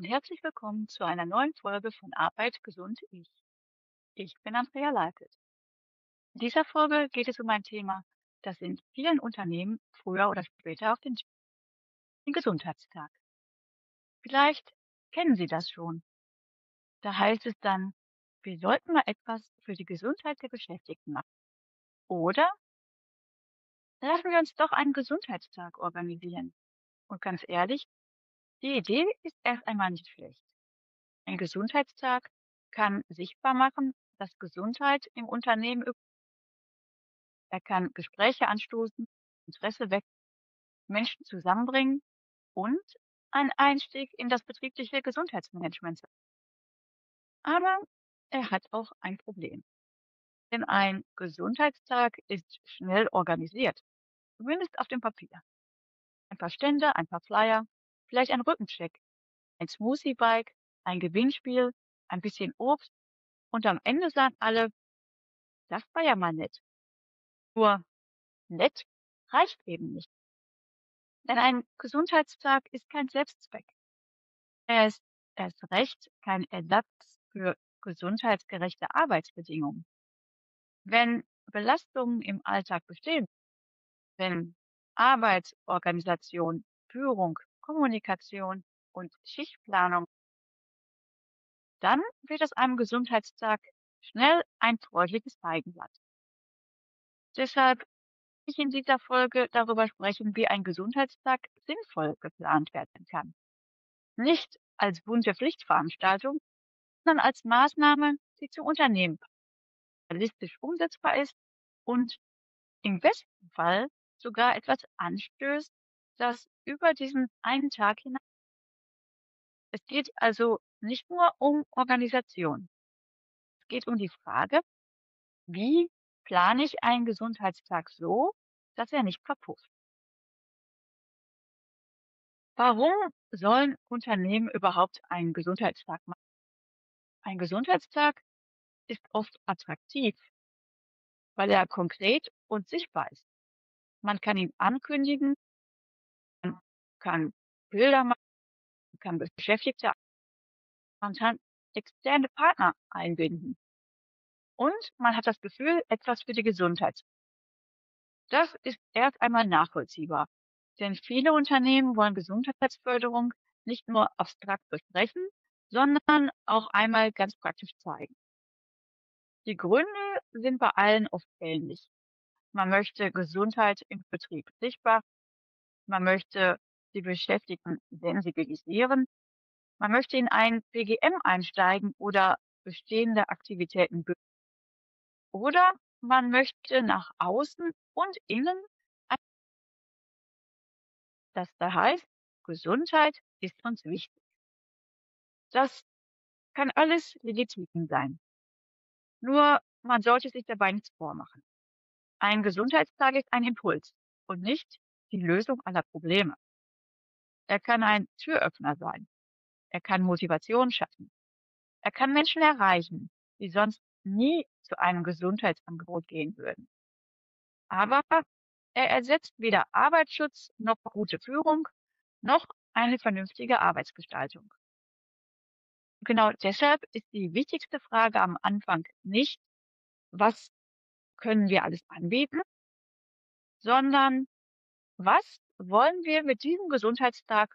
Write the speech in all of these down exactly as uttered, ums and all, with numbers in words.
herzlich willkommen zu einer neuen Folge von Arbeit gesund ich. Ich bin Andrea Leipelt. In dieser Folge geht es um ein Thema, das in vielen Unternehmen früher oder später auf den, den Gesundheitstag. Vielleicht kennen Sie das schon. Da heißt es dann, wir sollten mal etwas für die Gesundheit der Beschäftigten machen. Oder lassen wir uns doch einen Gesundheitstag organisieren. Und ganz ehrlich, die Idee ist erst einmal nicht schlecht. Ein Gesundheitstag kann sichtbar machen, dass Gesundheit im Unternehmen üb- er kann Gespräche anstoßen, Interesse wecken, Menschen zusammenbringen und ein Einstieg in das betriebliche Gesundheitsmanagement sein. Aber er hat auch ein Problem. Denn ein Gesundheitstag ist schnell organisiert, zumindest auf dem Papier. Ein paar Stände, ein paar Flyer, vielleicht ein Rückencheck, ein Smoothie-Bike, ein Gewinnspiel, ein bisschen Obst und am Ende sagen alle, das war ja mal nett. Nur nett reicht eben nicht. Denn ein Gesundheitstag ist kein Selbstzweck. Er ist erst recht kein Ersatz für gesundheitsgerechte Arbeitsbedingungen. Wenn Belastungen im Alltag bestehen, wenn Arbeitsorganisation, Führung, Kommunikation und Schichtplanung, dann wird aus einem Gesundheitstag schnell ein freundliches Feigenblatt. Deshalb will ich in dieser Folge darüber sprechen, wie ein Gesundheitstag sinnvoll geplant werden kann. Nicht als bunte Pflichtveranstaltung, sondern als Maßnahme, die zum Unternehmen realistisch umsetzbar ist und im besten Fall sogar etwas anstößt, das über diesen einen Tag hinaus. Es geht also nicht nur um Organisation. Es geht um die Frage, wie plane ich einen Gesundheitstag so, dass er nicht verpufft. Warum sollen Unternehmen überhaupt einen Gesundheitstag machen? Ein Gesundheitstag ist oft attraktiv, weil er konkret und sichtbar ist. Man kann ihn ankündigen, man kann Bilder machen, man kann Beschäftigte, man kann externe Partner einbinden. Und man hat das Gefühl, etwas für die Gesundheit. Das ist erst einmal nachvollziehbar. Denn viele Unternehmen wollen Gesundheitsförderung nicht nur abstrakt besprechen, sondern auch einmal ganz praktisch zeigen. Die Gründe sind bei allen oft ähnlich. Man möchte Gesundheit im Betrieb sichtbar, man möchte die Beschäftigten sensibilisieren, man möchte in ein P G M einsteigen oder bestehende Aktivitäten bü- oder man möchte nach außen und innen, das da heißt, Gesundheit ist uns wichtig. Das kann alles legitim sein. Nur man sollte sich dabei nichts vormachen. Ein Gesundheitstag ist ein Impuls und nicht die Lösung aller Probleme. Er kann ein Türöffner sein. Er kann Motivation schaffen. Er kann Menschen erreichen, die sonst nie zu einem Gesundheitsangebot gehen würden. Aber er ersetzt weder Arbeitsschutz noch gute Führung noch eine vernünftige Arbeitsgestaltung. Genau deshalb ist die wichtigste Frage am Anfang nicht, was können wir alles anbieten, sondern was wollen wir mit diesem Gesundheitstag?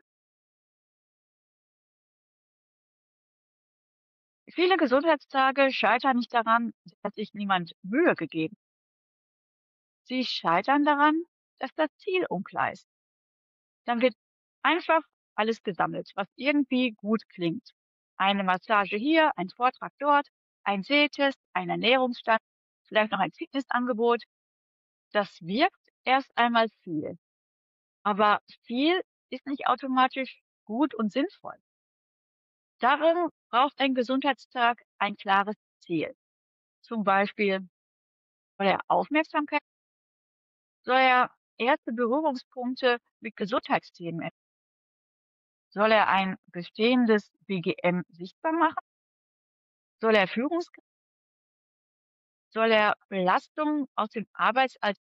Viele Gesundheitstage scheitern nicht daran, dass sich niemand Mühe gegeben. Sie scheitern daran, dass das Ziel unklar ist. Dann wird einfach alles gesammelt, was irgendwie gut klingt. Eine Massage hier, ein Vortrag dort, ein Sehtest, ein Ernährungsstand, vielleicht noch ein Fitnessangebot. Das wirkt erst einmal viel. Aber viel ist nicht automatisch gut und sinnvoll. Darum braucht ein Gesundheitstag ein klares Ziel. Zum Beispiel soll er Aufmerksamkeit, soll er erste Berührungspunkte mit Gesundheitsthemen, soll er ein bestehendes B G M sichtbar machen, soll er Führungskräfte, soll er Belastungen aus dem Arbeitsalltag,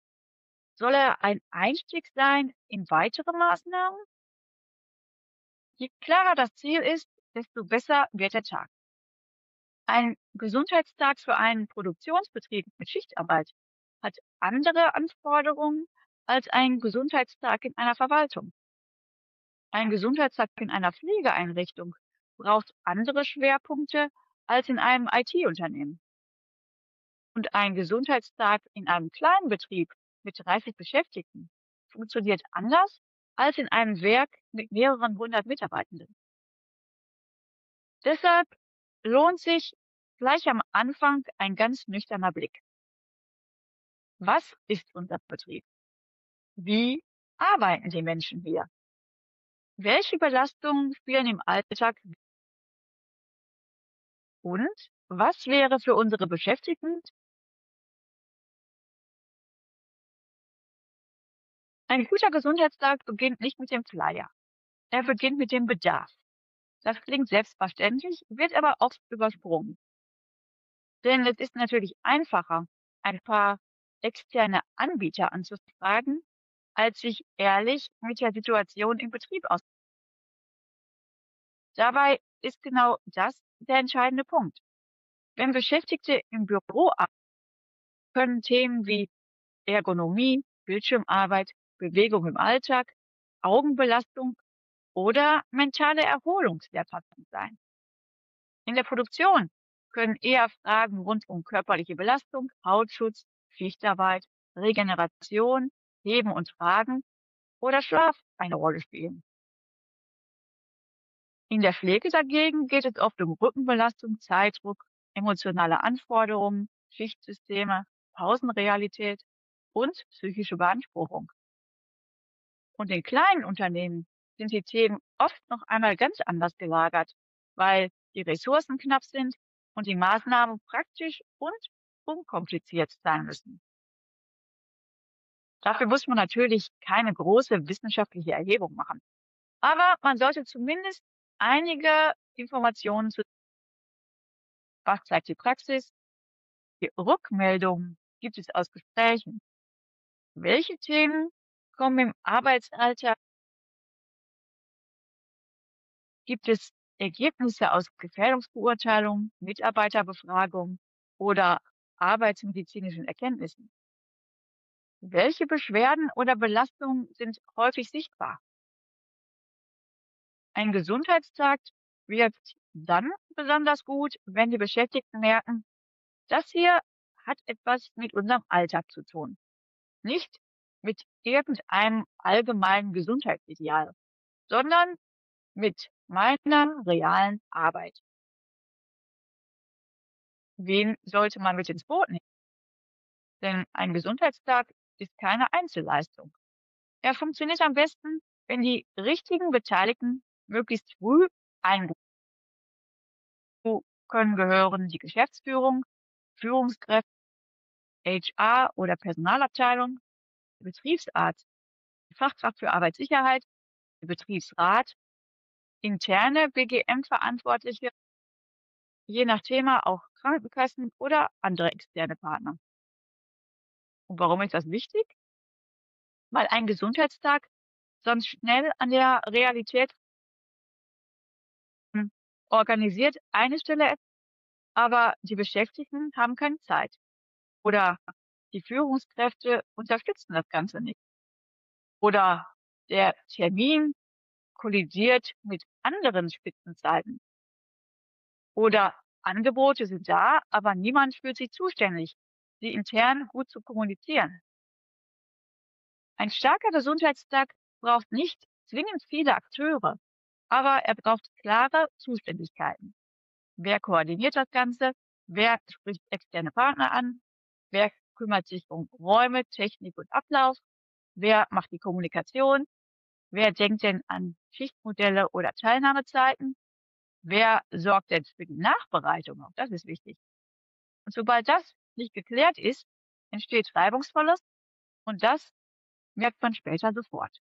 soll er ein Einstieg sein in weitere Maßnahmen? Je klarer das Ziel ist, desto besser wird der Tag. Ein Gesundheitstag für einen Produktionsbetrieb mit Schichtarbeit hat andere Anforderungen als ein Gesundheitstag in einer Verwaltung. Ein Gesundheitstag in einer Pflegeeinrichtung braucht andere Schwerpunkte als in einem I T-Unternehmen. Und ein Gesundheitstag in einem kleinen Betrieb mit dreißig Beschäftigten funktioniert anders als in einem Werk mit mehreren hundert Mitarbeitenden. Deshalb lohnt sich gleich am Anfang ein ganz nüchterner Blick. Was ist unser Betrieb? Wie arbeiten die Menschen hier? Welche Belastungen spielen im Alltag? Und was wäre für unsere Beschäftigten? Ein guter Gesundheitstag beginnt nicht mit dem Flyer. Er beginnt mit dem Bedarf. Das klingt selbstverständlich, wird aber oft übersprungen. Denn es ist natürlich einfacher, ein paar externe Anbieter anzufragen, als sich ehrlich mit der Situation im Betrieb aus. Dabei ist genau das der entscheidende Punkt. Wenn Beschäftigte im Büro arbeiten, können Themen wie Ergonomie, Bildschirmarbeit, Bewegung im Alltag, Augenbelastung oder mentale Erholung sehr passend sein. In der Produktion können eher Fragen rund um körperliche Belastung, Hautschutz, Schichtarbeit, Regeneration, Heben und Tragen oder Schlaf eine Rolle spielen. In der Pflege dagegen geht es oft um Rückenbelastung, Zeitdruck, emotionale Anforderungen, Schichtsysteme, Pausenrealität und psychische Beanspruchung. Und in kleinen Unternehmen sind die Themen oft noch einmal ganz anders gelagert, weil die Ressourcen knapp sind und die Maßnahmen praktisch und unkompliziert sein müssen. Dafür muss man natürlich keine große wissenschaftliche Erhebung machen. Aber man sollte zumindest einige Informationen zu, was zeigt die Praxis, die Rückmeldungen gibt es aus Gesprächen, welche Themen kommen im Arbeitsalltag, gibt es Ergebnisse aus Gefährdungsbeurteilungen, Mitarbeiterbefragungen oder arbeitsmedizinischen Erkenntnissen. Welche Beschwerden oder Belastungen sind häufig sichtbar? Ein Gesundheitstag wirkt dann besonders gut, wenn die Beschäftigten merken, das hier hat etwas mit unserem Alltag zu tun, nicht mit irgendeinem allgemeinen Gesundheitsideal, sondern mit meiner realen Arbeit. Wen sollte man mit ins Boot nehmen? Denn ein Gesundheitstag ist keine Einzelleistung. Er funktioniert am besten, wenn die richtigen Beteiligten möglichst früh eingebunden können gehören die Geschäftsführung, Führungskräfte, H R oder Personalabteilung, der Betriebsarzt, die Fachkraft für Arbeitssicherheit, der Betriebsrat, interne B G M-Verantwortliche, je nach Thema auch Krankenkassen oder andere externe Partner. Und warum ist das wichtig? Weil ein Gesundheitstag sonst schnell an der Realität hm, organisiert eine Stelle, aber die Beschäftigten haben keine Zeit. Oder die Führungskräfte unterstützen das Ganze nicht. Oder der Termin kollidiert mit anderen Spitzenzeiten. Oder Angebote sind da, aber niemand fühlt sich zuständig, sie intern gut zu kommunizieren. Ein starker Gesundheitstag braucht nicht zwingend viele Akteure, aber er braucht klare Zuständigkeiten. Wer koordiniert das Ganze? Wer spricht externe Partner an? Wer kümmert sich um Räume, Technik und Ablauf? Wer macht die Kommunikation? Wer denkt denn an Schichtmodelle oder Teilnahmezeiten? Wer sorgt denn für die Nachbereitung? Auch das ist wichtig. Und sobald das nicht geklärt ist, entsteht Reibungsverlust und das merkt man später sofort.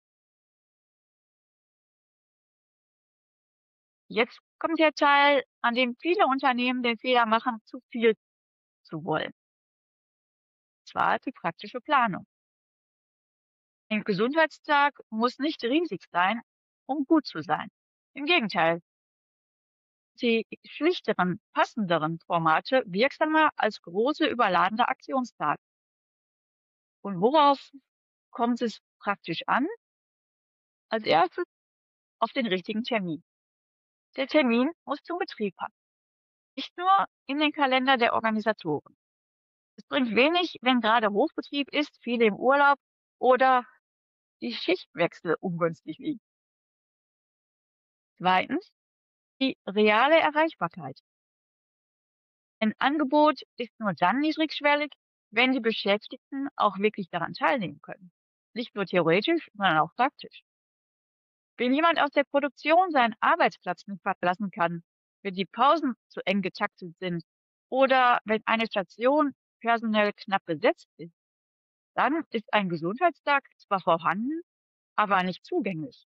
Jetzt kommt der Teil, an dem viele Unternehmen den Fehler machen, zu viel zu wollen. Und zwar die praktische Planung. Ein Gesundheitstag muss nicht riesig sein, um gut zu sein. Im Gegenteil, die schlichteren, passenderen Formate wirksamer als große, überladene Aktionstage. Und worauf kommt es praktisch an? Als erstes auf den richtigen Termin. Der Termin muss zum Betrieb passen, nicht nur in den Kalender der Organisatoren. Es bringt wenig, wenn gerade Hochbetrieb ist, viele im Urlaub oder die Schichtwechsel ungünstig liegen. Zweitens, die reale Erreichbarkeit. Ein Angebot ist nur dann niedrigschwellig, wenn die Beschäftigten auch wirklich daran teilnehmen können. Nicht nur theoretisch, sondern auch praktisch. Wenn jemand aus der Produktion seinen Arbeitsplatz nicht verlassen kann, wenn die Pausen zu eng getaktet sind oder wenn eine Station personell knapp besetzt ist, dann ist ein Gesundheitstag zwar vorhanden, aber nicht zugänglich.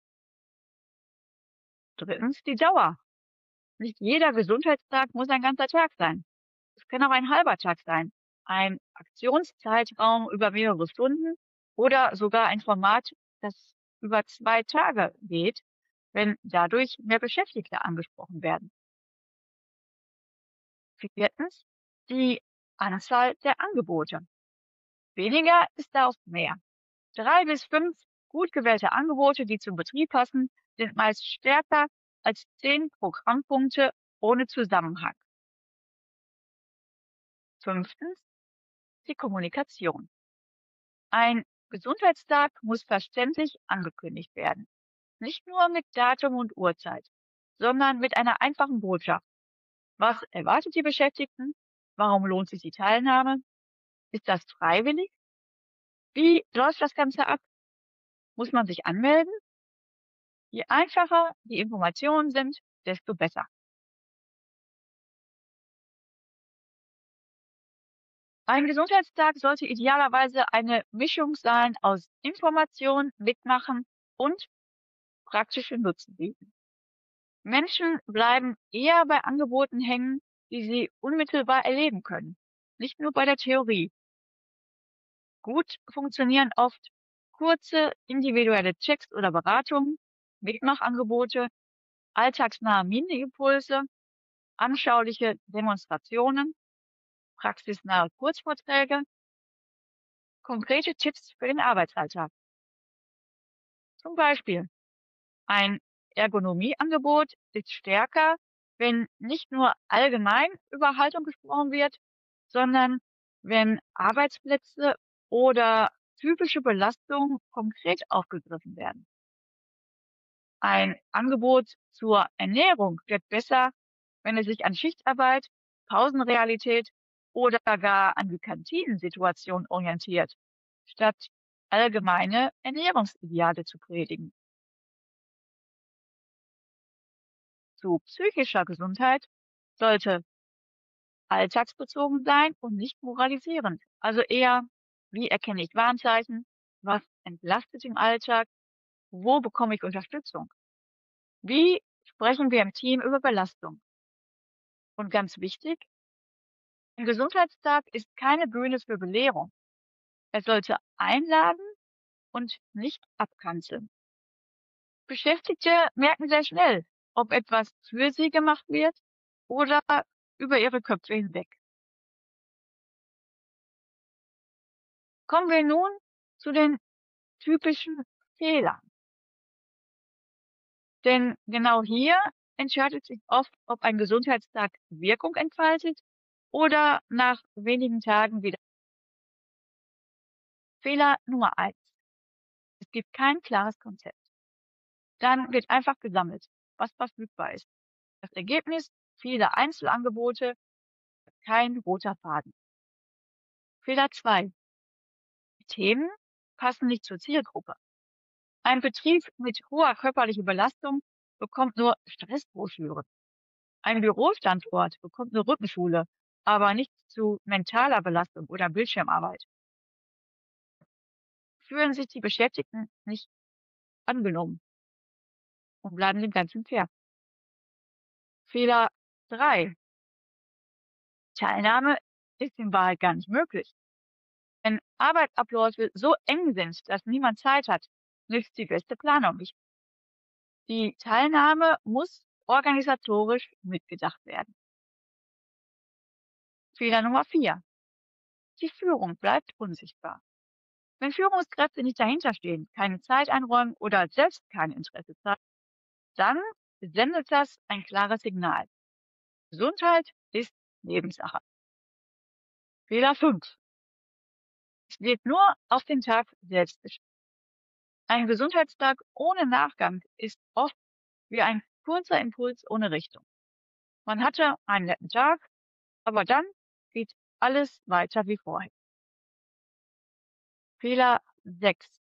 Drittens die Dauer. Nicht jeder Gesundheitstag muss ein ganzer Tag sein. Es kann auch ein halber Tag sein, ein Aktionszeitraum über mehrere Stunden oder sogar ein Format, das über zwei Tage geht, wenn dadurch mehr Beschäftigte angesprochen werden. Viertens, die Anzahl der Angebote. Weniger ist da oft mehr. Drei bis fünf gut gewählte Angebote, die zum Betrieb passen, sind meist stärker als zehn Programmpunkte ohne Zusammenhang. Fünftens, die Kommunikation. Ein Gesundheitstag muss verständlich angekündigt werden. Nicht nur mit Datum und Uhrzeit, sondern mit einer einfachen Botschaft. Was erwartet die Beschäftigten? Warum lohnt sich die Teilnahme? Ist das freiwillig? Wie läuft das Ganze ab? Muss man sich anmelden? Je einfacher die Informationen sind, desto besser. Ein Gesundheitstag sollte idealerweise eine Mischung sein aus Information, Mitmachen und praktische Nutzen bieten. Menschen bleiben eher bei Angeboten hängen, die sie unmittelbar erleben können, nicht nur bei der Theorie. Gut funktionieren oft kurze individuelle Checks oder Beratungen, Mitmachangebote, alltagsnahe Mini-Impulse, anschauliche Demonstrationen, praxisnahe Kurzvorträge, konkrete Tipps für den Arbeitsalltag. Zum Beispiel ein Ergonomieangebot ist stärker, wenn nicht nur allgemein über Haltung gesprochen wird, sondern wenn Arbeitsplätze oder typische Belastungen konkret aufgegriffen werden. Ein Angebot zur Ernährung wird besser, wenn es sich an Schichtarbeit, Pausenrealität oder gar an die Kantinensituation orientiert, statt allgemeine Ernährungsideale zu predigen. Zu psychischer Gesundheit sollte alltagsbezogen sein und nicht moralisierend. Also eher, wie erkenne ich Warnzeichen, was entlastet im Alltag, wo bekomme ich Unterstützung? Wie sprechen wir im Team über Belastung? Und ganz wichtig, ein Gesundheitstag ist keine Bühne für Belehrung. Er sollte einladen und nicht abkanzeln. Beschäftigte merken sehr schnell, ob etwas für sie gemacht wird oder über ihre Köpfe hinweg. Kommen wir nun zu den typischen Fehlern. Denn genau hier entscheidet sich oft, ob ein Gesundheitstag Wirkung entfaltet oder nach wenigen Tagen wieder. Fehler Nummer eins. Es gibt kein klares Konzept. Dann wird einfach gesammelt, was verfügbar ist. Das Ergebnis, viele Einzelangebote, kein roter Faden. Fehler zwei. Die Themen passen nicht zur Zielgruppe. Ein Betrieb mit hoher körperlicher Belastung bekommt nur Stressbroschüren. Ein Bürostandort bekommt eine Rückenschule, aber nichts zu mentaler Belastung oder Bildschirmarbeit. Fühlen sich die Beschäftigten nicht angenommen und bleiben dem Ganzen fair. Fehler drei. Teilnahme ist in Wahrheit gar nicht möglich. Wenn Arbeitsabläufe so eng sind, dass niemand Zeit hat, nützt die beste Planung nicht. Die Teilnahme muss organisatorisch mitgedacht werden. Fehler Nummer vier. Die Führung bleibt unsichtbar. Wenn Führungskräfte nicht dahinterstehen, keine Zeit einräumen oder selbst kein Interesse zeigen, dann sendet das ein klares Signal. Gesundheit ist Nebensache. Fehler fünf. Es wird nur auf den Tag selbst geschaut. Ein Gesundheitstag ohne Nachgang ist oft wie ein kurzer Impuls ohne Richtung. Man hatte einen netten Tag, aber dann geht alles weiter wie vorher. Fehler sechs.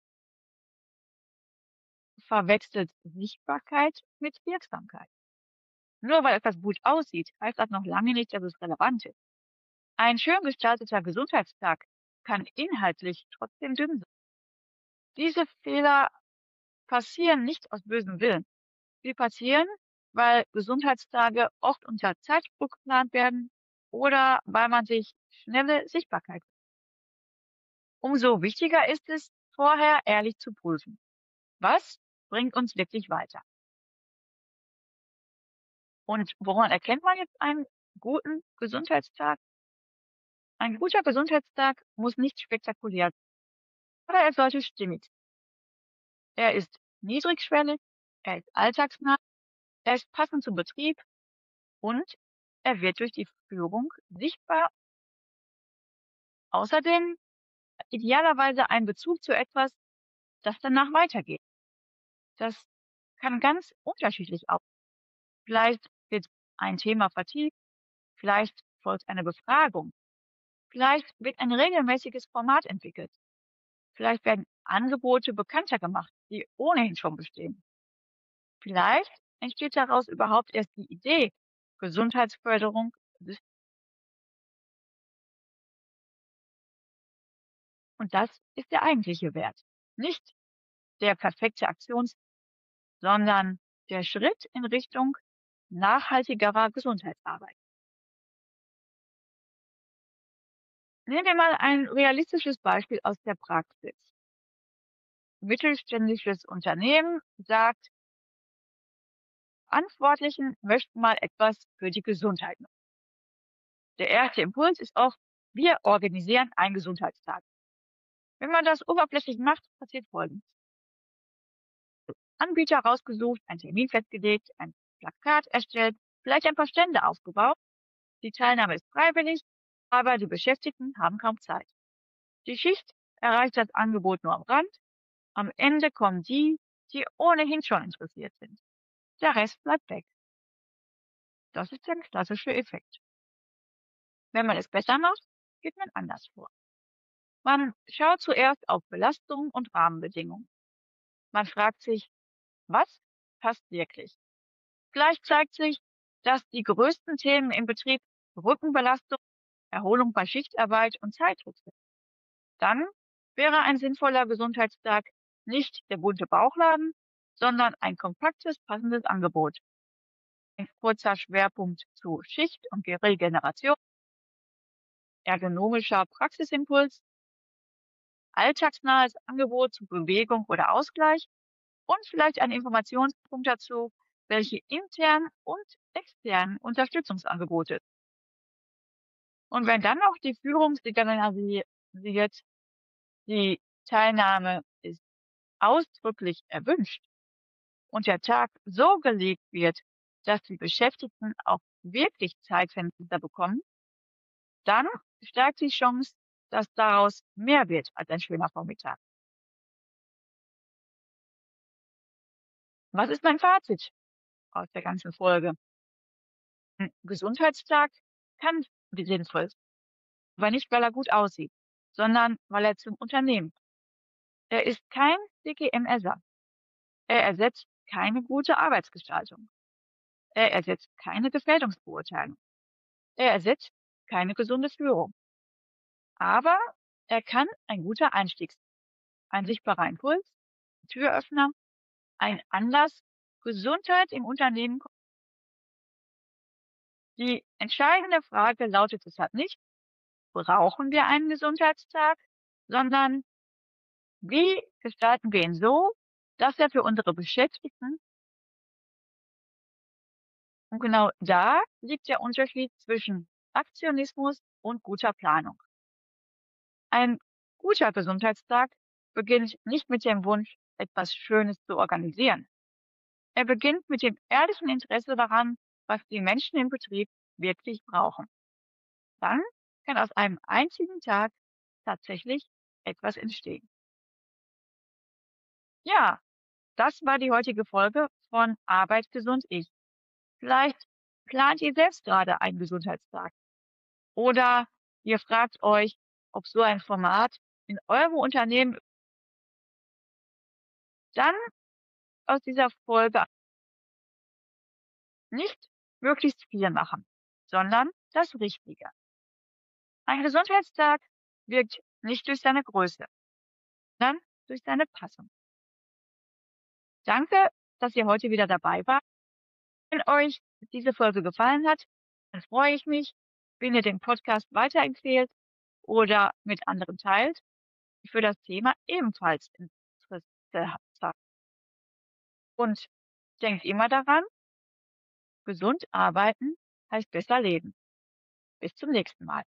Verwechselt Sichtbarkeit mit Wirksamkeit. Nur weil etwas gut aussieht, heißt das noch lange nicht, dass es relevant ist. Ein schön gestalteter Gesundheitstag kann inhaltlich trotzdem dünn sein. Diese Fehler passieren nicht aus bösem Willen. Sie passieren, weil Gesundheitstage oft unter Zeitdruck geplant werden oder weil man sich schnelle Sichtbarkeit wünscht. Umso wichtiger ist es, vorher ehrlich zu prüfen. Was bringt uns wirklich weiter? Und woran erkennt man jetzt einen guten Gesundheitstag? Ein guter Gesundheitstag muss nicht spektakulär sein, aber er sollte stimmig sein. Er ist niedrigschwellig, er ist alltagsnah, er ist passend zum Betrieb und er wird durch die Führung sichtbar. Außerdem idealerweise einen Bezug zu etwas, das danach weitergeht. Das kann ganz unterschiedlich aussehen. Vielleicht wird ein Thema vertieft, vielleicht folgt eine Befragung, vielleicht wird ein regelmäßiges Format entwickelt, vielleicht werden Angebote bekannter gemacht, die ohnehin schon bestehen. Vielleicht entsteht daraus überhaupt erst die Idee, Gesundheitsförderung. Und das ist der eigentliche Wert. Nicht der perfekte Aktions, sondern der Schritt in Richtung nachhaltigerer Gesundheitsarbeit. Nehmen wir mal ein realistisches Beispiel aus der Praxis. Mittelständisches Unternehmen sagt, Verantwortlichen möchten mal etwas für die Gesundheit machen. Der erste Impuls ist oft, wir organisieren einen Gesundheitstag. Wenn man das oberflächlich macht, passiert Folgendes. Anbieter rausgesucht, einen Termin festgelegt, ein Plakat erstellt, vielleicht ein paar Stände aufgebaut. Die Teilnahme ist freiwillig, aber die Beschäftigten haben kaum Zeit. Die Schicht erreicht das Angebot nur am Rand. Am Ende kommen die, die ohnehin schon interessiert sind. Der Rest bleibt weg. Das ist der klassische Effekt. Wenn man es besser macht, geht man anders vor. Man schaut zuerst auf Belastungen und Rahmenbedingungen. Man fragt sich, was passt wirklich? Vielleicht zeigt sich, dass die größten Themen im Betrieb Rückenbelastung, Erholung bei Schichtarbeit und Zeitdruck sind. Dann wäre ein sinnvoller Gesundheitstag nicht der bunte Bauchladen, sondern ein kompaktes, passendes Angebot. Ein kurzer Schwerpunkt zu Schicht- und Regeneration, ergonomischer Praxisimpuls, alltagsnahes Angebot zu Bewegung oder Ausgleich und vielleicht ein Informationspunkt dazu, welche internen und externen Unterstützungsangebote. Und wenn dann noch die Führung signalisiert, die Teilnahme ist ausdrücklich erwünscht und der Tag so gelegt wird, dass die Beschäftigten auch wirklich Zeitfenster bekommen, dann steigt die Chance, dass daraus mehr wird als ein schöner Vormittag. Was ist mein Fazit aus der ganzen Folge? Ein Gesundheitstag kann sinnvoll sein, aber nicht, weil er gut aussieht, sondern weil er zum Unternehmen passt. Er ist kein C G M-Ersatz. Er ersetzt keine gute Arbeitsgestaltung. Er ersetzt keine Gefährdungsbeurteilung. Er ersetzt keine gesunde Führung. Aber er kann ein guter Einstieg sein. Ein sichtbarer Impuls, ein Türöffner, ein Anlass, Gesundheit im Unternehmen. Die entscheidende Frage lautet deshalb nicht, brauchen wir einen Gesundheitstag, sondern wie gestalten wir ihn so, dass er für unsere Beschäftigten Und genau da liegt der Unterschied zwischen Aktionismus und guter Planung. Ein guter Gesundheitstag beginnt nicht mit dem Wunsch, etwas Schönes zu organisieren. Er beginnt mit dem ehrlichen Interesse daran, was die Menschen im Betrieb wirklich brauchen. Dann kann aus einem einzigen Tag tatsächlich etwas entstehen. Ja, das war die heutige Folge von Arbeit gesund ich. Vielleicht plant ihr selbst gerade einen Gesundheitstag oder ihr fragt euch, ob so ein Format in eurem Unternehmen dann aus dieser Folge nicht möglichst viel machen, sondern das Richtige. Ein Gesundheitstag wirkt nicht durch seine Größe, sondern durch seine Passung. Danke, dass ihr heute wieder dabei wart. Wenn euch diese Folge gefallen hat, dann freue ich mich, wenn ihr den Podcast weiterempfehlt oder mit anderen teilt, die für das Thema ebenfalls Interesse haben. Und denkt immer daran, gesund arbeiten heißt besser leben. Bis zum nächsten Mal.